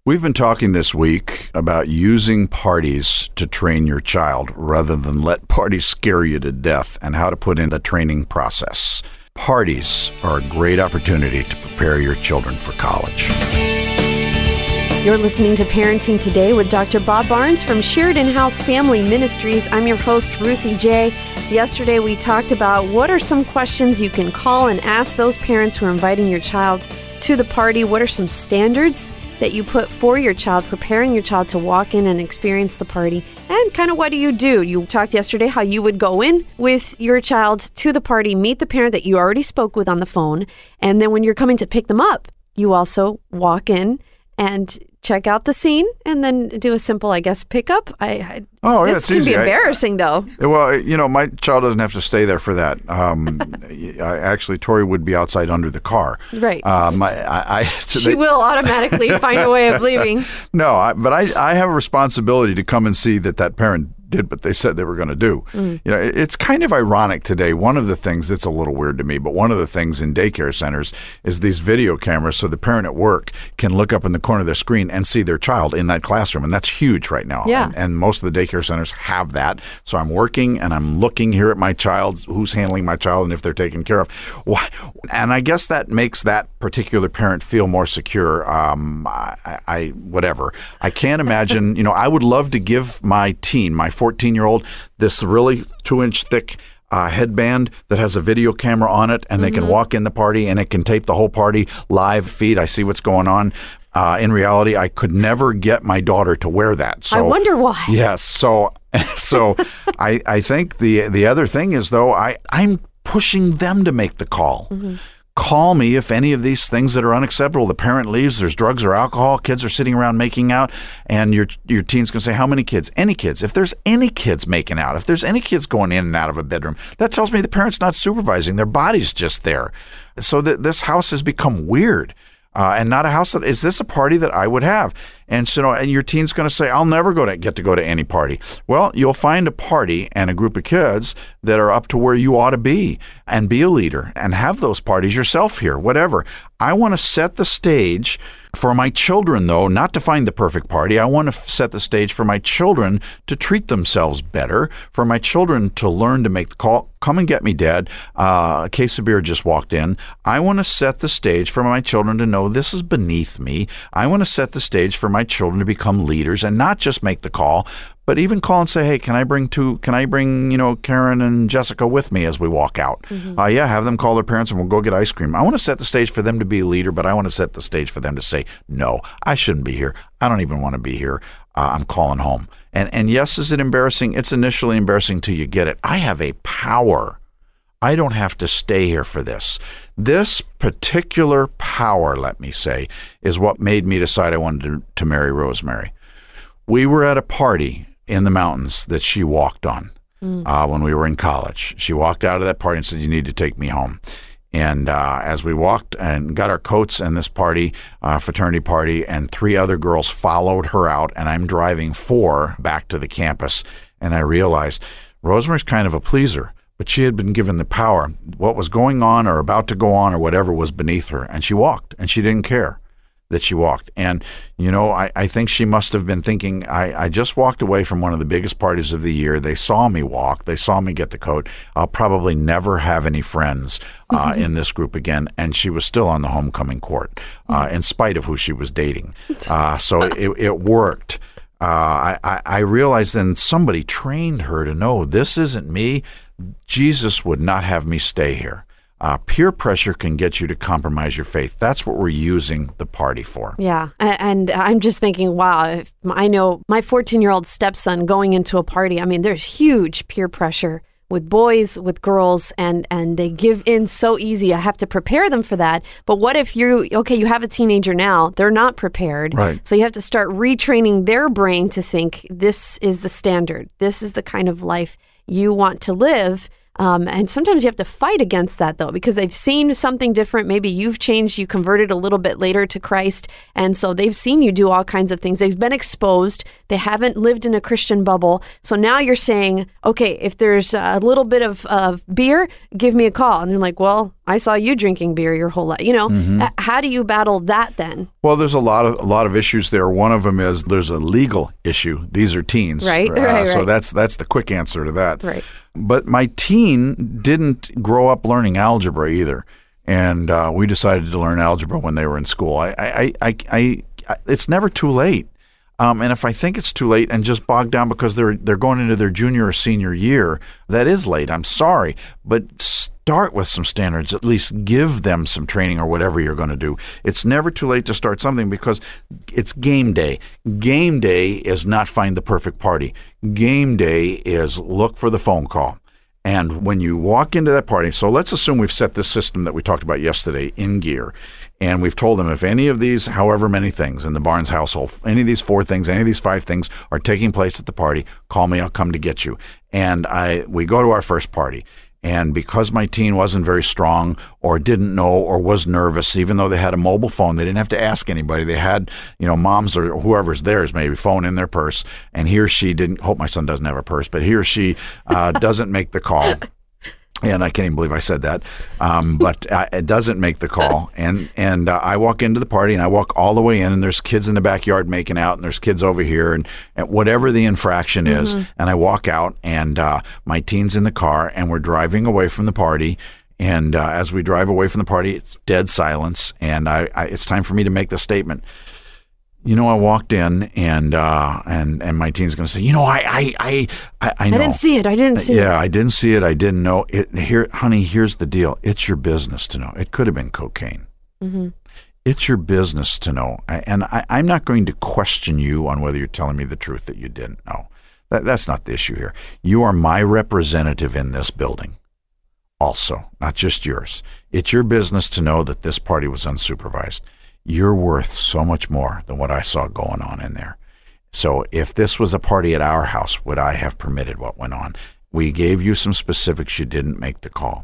We've been talking this week about using parties to train your child rather than let parties scare you to death, and how to put in the training process. Parties are a great opportunity to prepare your children for college. You're listening to Parenting Today with Dr. Bob Barnes from Sheridan House Family Ministries. I'm your host, Ruthie J. Yesterday, we talked about what are some questions you can call and ask those parents who are inviting your child to the party. What are some standards that you put for your child, preparing your child to walk in and experience the party? And kind of what do? You talked yesterday how you would go in with your child to the party, meet the parent that you already spoke with on the phone, and then when you're coming to pick them up, you also walk in and check out the scene and then do a simple, pickup. This can be embarrassing, though. Well, my child doesn't have to stay there for that. Actually, Tori would be outside under the car. Right. She will automatically find a way of leaving. No, but I have a responsibility to come and see that parent did what they said they were going to do. It's kind of ironic today. One of the things that's a little weird to me, but one of the things in daycare centers is these video cameras, so the parent at work can look up in the corner of their screen and see their child in that classroom, and that's huge right now. Yeah. And most of the daycare centers have that. So I'm working and I'm looking here at my child, who's handling my child, and if they're taken care of. And I guess that makes that particular parent feel more secure. Whatever. I can't imagine. I would love to give my teen, my 14-year-old, this really 2-inch thick headband that has a video camera on it, and they can walk in the party and it can tape the whole party live feed. I see what's going on. In reality, I could never get my daughter to wear that. So, I wonder why. Yes. So I think the other thing is, though, I'm pushing them to make the call. Mm-hmm. Call me if any of these things that are unacceptable. The parent leaves, there's drugs or alcohol, kids are sitting around making out, and your teen's going to say, how many kids? Any kids. If there's any kids making out, if there's any kids going in and out of a bedroom, that tells me the parent's not supervising. Their body's just there. So that this house has become weird. And not a house that, is this a party that I would have? And so, and your teen's going to say, I'll never get to go to any party. Well, you'll find a party and a group of kids that are up to where you ought to be, and be a leader and have those parties yourself here, whatever. I want to set the stage for my children, though, not to find the perfect party. I want to set the stage for my children to treat themselves better, for my children to learn to make the call. Come and get me, Dad. A case of beer just walked in. I want to set the stage for my children to know this is beneath me. I want to set the stage for my children to become leaders and not just make the call, but even call and say, hey, can I bring Karen and Jessica with me as we walk out? Mm-hmm. Have them call their parents and we'll go get ice cream. I want to set the stage for them to be a leader, but I want to set the stage for them to say, no, I shouldn't be here. I don't even want to be here. I'm calling home. And yes, is it embarrassing? It's initially embarrassing till you get it. I have a power. I don't have to stay here for this. This particular power, let me say, is what made me decide I wanted to marry Rosemary. We were at a party in the mountains that she walked on when we were in college. She walked out of that party and said, you need to take me home. And as we walked and got our coats and this party, fraternity party, and 3 other girls followed her out, and I'm driving 4 back to the campus, and I realized Rosemary's kind of a pleaser, but she had been given the power. What was going on or about to go on or whatever was beneath her, and she walked, and she didn't care that she walked. And, I think she must have been thinking, I just walked away from one of the biggest parties of the year. They saw me walk. They saw me get the coat. I'll probably never have any friends in this group again. And she was still on the homecoming court in spite of who she was dating. So it worked. I realized then somebody trained her to know this isn't me. Jesus would not have me stay here. Peer pressure can get you to compromise your faith. That's what we're using the party for. Yeah. And I'm just thinking, wow, I know my 14-year-old stepson going into a party. I mean, there's huge peer pressure with boys, with girls, and they give in so easy. I have to prepare them for that. But what if you have a teenager now, they're not prepared. Right. So you have to start retraining their brain to think this is the standard. This is the kind of life you want to live. And sometimes you have to fight against that, though, because they've seen something different. Maybe you've changed, you converted a little bit later to Christ. And so they've seen you do all kinds of things. They've been exposed. They haven't lived in a Christian bubble. So now you're saying, okay, if there's a little bit of beer, give me a call. And they're like, well, I saw you drinking beer your whole life. How do you battle that then? Well, there's a lot of issues there. One of them is there's a legal issue. These are teens. Right. So that's the quick answer to that. Right. But my teen didn't grow up learning algebra either. And we decided to learn algebra when they were in school. It's never too late. And if I think it's too late and just bogged down because they're going into their junior or senior year, that is late. I'm sorry. But start with some standards. At least give them some training or whatever you're going to do. It's never too late to start something because it's game day. Game day is not find the perfect party. Game day is look for the phone call. And when you walk into that party, so let's assume we've set this system that we talked about yesterday in gear, and we've told them if any of these, however many things in the Barnes household, any of these 4 things, any of these 5 things are taking place at the party, call me, I'll come to get you. And we go to our first party. And because my teen wasn't very strong or didn't know or was nervous, even though they had a mobile phone, they didn't have to ask anybody. They had, moms or whoever's theirs, maybe phone in their purse. And he or she didn't, hope my son doesn't have a purse, but he or she doesn't make the call. And I can't even believe I said that. But it doesn't make the call. And I walk into the party and I walk all the way in and there's kids in the backyard making out and there's kids over here and whatever the infraction is. And I walk out and my teen's in the car and we're driving away from the party. And as we drive away from the party, it's dead silence. And it's time for me to make the statement. I walked in and my teen's going to say, I know. I didn't see it. Yeah, I didn't see it. I didn't know it. Here, honey, here's the deal. It's your business to know. It could have been cocaine. Mm-hmm. It's your business to know. And I'm not going to question you on whether you're telling me the truth that you didn't know. That's not the issue here. You are my representative in this building. Also, not just yours. It's your business to know that this party was unsupervised. You're worth so much more than what I saw going on in there. So if this was a party at our house, would I have permitted what went on? We gave you some specifics. You didn't make the call.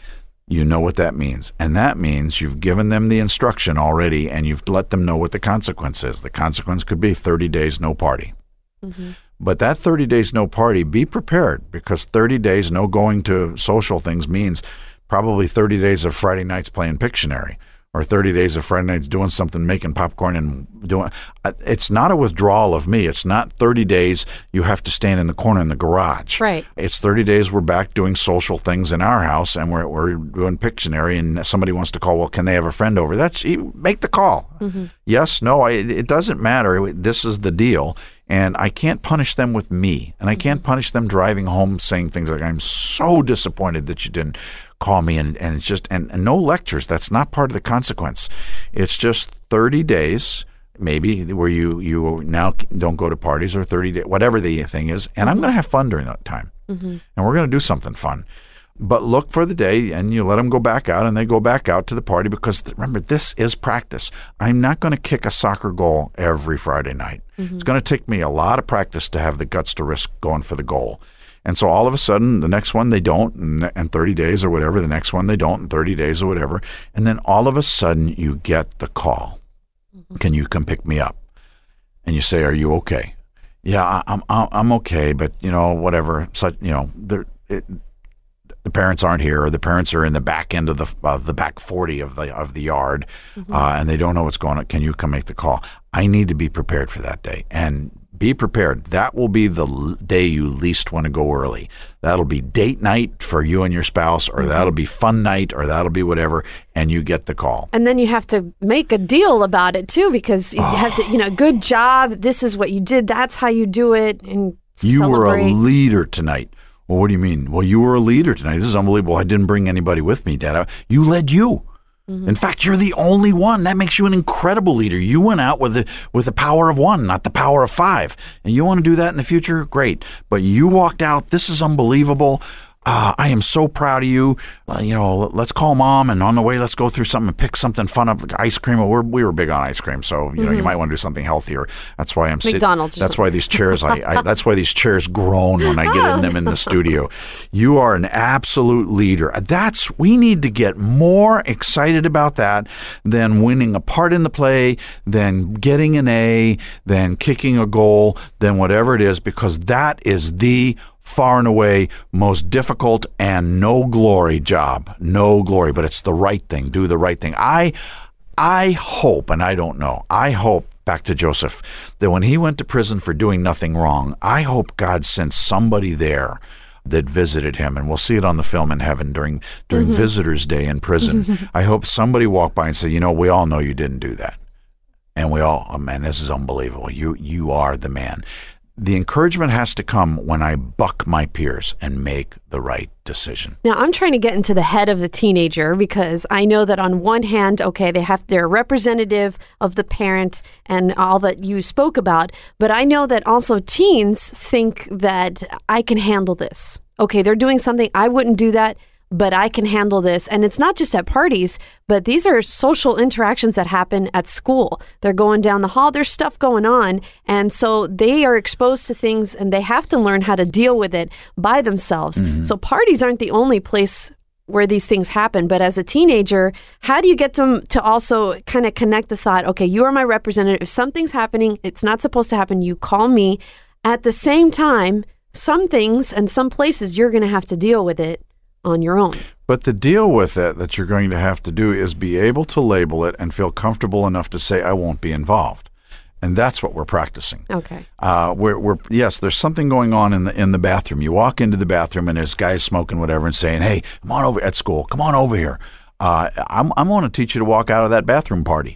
You know what that means. And that means you've given them the instruction already and you've let them know what the consequence is. The consequence could be 30 days, no party. Mm-hmm. But that 30 days, no party, be prepared because 30 days, no going to social things means probably 30 days of Friday nights playing Pictionary. Or 30 days of Friday nights doing something, making popcorn and doing. It's not a withdrawal of me. It's not 30 days you have to stand in the corner in the garage. Right. It's 30 days we're back doing social things in our house and we're doing Pictionary and somebody wants to call, well, can they have a friend over? Make the call. Mm-hmm. Yes, no, it doesn't matter. This is the deal. And I can't punish them with me. And I can't punish them driving home saying things like, I'm so disappointed that you didn't call me. And it's just, and no lectures. That's not part of the consequence. It's just 30 days, maybe, where you now don't go to parties or 30 days, whatever the thing is. And I'm going to have fun during that time. Mm-hmm. And we're going to do something fun. But look for the day and you let them go back out and they go back out to the party because remember, this is practice. I'm not going to kick a soccer goal every Friday night. Mm-hmm. It's going to take me a lot of practice to have the guts to risk going for the goal. And so all of a sudden, the next one they don't, and 30 days or whatever, the next one they don't, in 30 days or whatever. And then all of a sudden you get the call. Mm-hmm. Can you come pick me up? And you say, are you okay? Yeah, I'm okay, but whatever. Such the parents aren't here, or the parents are in the back end of the back 40 of the yard, mm-hmm. And they don't know what's going on. Can you come make the call? I need to be prepared for that day, and be prepared. That will be the day you least want to go early. That'll be date night for you and your spouse, or mm-hmm. that'll be fun night, or that'll be whatever, and you get the call. And then you have to make a deal about it too, because you have to, good job. This is what you did. That's how you do it, and you celebrate. Were a leader tonight. Well, what do you mean? Well, you were a leader tonight. This is unbelievable. I didn't bring anybody with me, Dad. You led you. Mm-hmm. In fact, you're the only one. That makes you an incredible leader. You went out with the power of 1, not the power of 5. And you want to do that in the future? Great. But you walked out. This is unbelievable. I am so proud of you. Let's call Mom, and on the way, let's go through something and pick something fun up, like ice cream. We were big on ice cream, so mm-hmm. Mm-hmm. You might want to do something healthier. That's why I'm sitting. McDonald's. That's why these chairs. That's why these chairs groan when I get in them in the studio. You are an absolute leader. We need to get more excited about that than winning a part in the play, than getting an A, than kicking a goal, than whatever it is, because that is the far and away most difficult and no glory job. No glory, but it's the right thing. Do the right thing. I hope, and I don't know, I hope, back to Joseph, that when he went to prison for doing nothing wrong, I hope God sent somebody there that visited him, and we'll see it on the film in heaven during Visitor's Day in prison. I hope somebody walked by and said, we all know you didn't do that. And we all, oh man, this is unbelievable. You are the man. The encouragement has to come when I buck my peers and make the right decision. Now, I'm trying to get into the head of the teenager because I know that on one hand, okay, they're a representative of the parent and all that you spoke about, but I know that also teens think that I can handle this. Okay, they're doing something, I wouldn't do that, but I can handle this. And it's not just at parties, but these are social interactions that happen at school. They're going down the hall, there's stuff going on. And so they are exposed to things and they have to learn how to deal with it by themselves. So parties aren't the only place where these things happen. But as a teenager, how do you get them to also kind of connect the thought, okay, you are my representative. If something's happening, it's not supposed to happen, you call me. At the same time, some things and some places you're going to have to deal with it on your own. But the deal with it that you're going to have to do is be able to label it and feel comfortable enough to say, I won't be involved. And that's what we're practicing. Okay. Yes, there's something going on in the bathroom. You walk into the bathroom and there's guys smoking whatever and saying, hey, come on over at school. Come on over here. I'm going to teach you to walk out of that bathroom party.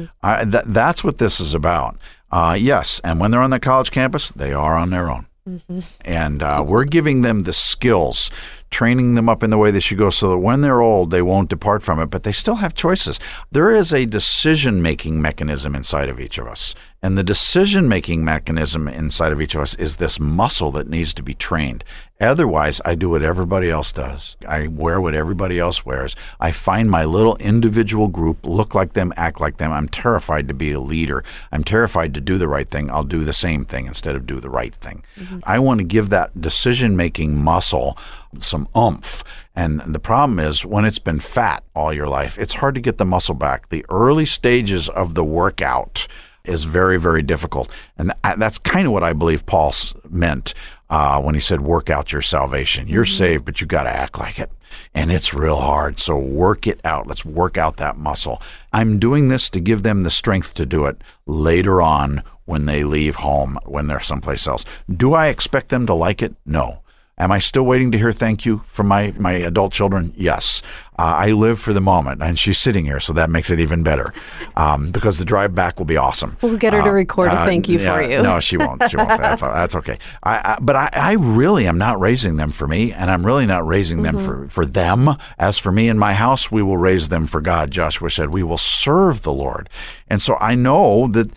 That's what this is about. Yes, and when they're on the college campus, they are on their own. And we're giving them the skills, training them up in the way they should go so that when they're old, they won't depart from it, but they still have choices. There is a decision-making mechanism inside of each of us. And the decision-making mechanism inside of each of us is this muscle that needs to be trained. Otherwise, I do what everybody else does. I wear what everybody else wears. I find my little individual group, look like them, act like them. I'm terrified to be a leader. I'm terrified to do the right thing. I'll do the same thing instead of do the right thing. I want to give that decision-making muscle some oomph. And the problem is when it's been fat all your life, it's hard to get the muscle back. The early stages of the workout is very, very difficult. And that's kind of what I believe Paul meant when he said, work out your salvation. You're saved, but you got to act like it. And it's real hard. So work it out. Let's work out that muscle. I'm doing this to give them the strength to do it later on when they leave home, when they're someplace else. Do I expect them to like it? No. Am I still waiting to hear thank you from my adult children? Yes. I live for the moment, and she's sitting here, so that makes it even better because the drive back will be awesome. We'll get her to record a thank you for you. No, she won't. She won't. That's okay. But I really am not raising them for me, and I'm really not raising them for them. As for me and my house, we will raise them for God. Joshua said, we will serve the Lord. And so I know that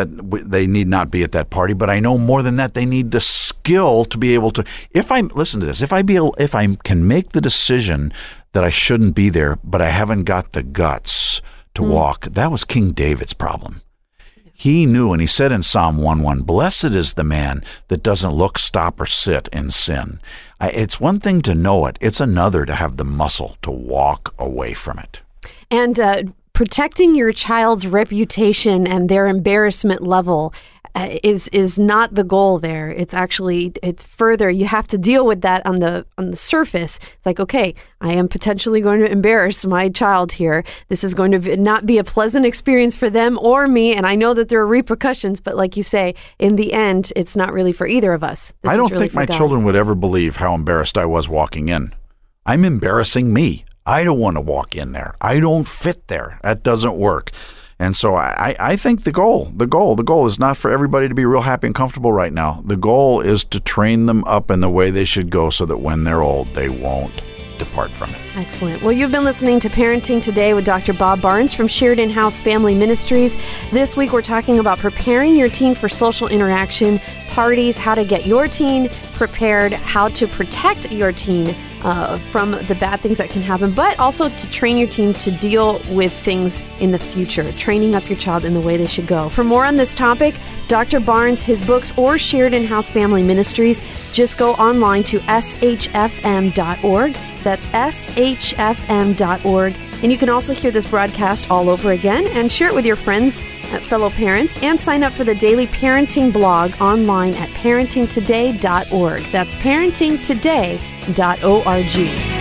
they need not be at that party, but I know more than that, they need the skill to be able to. Listen to this. If I can make the decision that I shouldn't be there, but I haven't got the guts to walk. That was King David's problem. He knew, and he said in Psalm 1:1, blessed is the man that doesn't look, stop, or sit in sin. It's one thing to know it. It's another to have the muscle to walk away from it. And protecting your child's reputation and their embarrassment level is not the goal there. It's further. You have to deal with that on the surface. It's like, okay, I am potentially going to embarrass my child here. This is going to not be a pleasant experience for them or me, and I know that there are repercussions, but like you say, in the end, it's not really for either of us. I don't think my children would ever believe how embarrassed I was walking in. I'm embarrassing me. I don't want to walk in there. I don't fit there. That doesn't work. And so I think the goal is not for everybody to be real happy and comfortable right now. The goal is to train them up in the way they should go so that when they're old, they won't depart from it. Excellent. Well, you've been listening to Parenting Today with Dr. Bob Barnes from Sheridan House Family Ministries. This week, we're talking about preparing your teen for social interaction, parties, how to get your teen prepared, how to protect your teen from the bad things that can happen, but also to train your teen to deal with things in the future, training up your child in the way they should go. For more on this topic, Dr. Barnes, his books, or Sheridan House Family Ministries, just go online to shfm.org. That's shfm.org. And you can also hear this broadcast all over again and share it with your friends fellow parents, and sign up for the daily parenting blog online at parentingtoday.org. That's parentingtoday.org.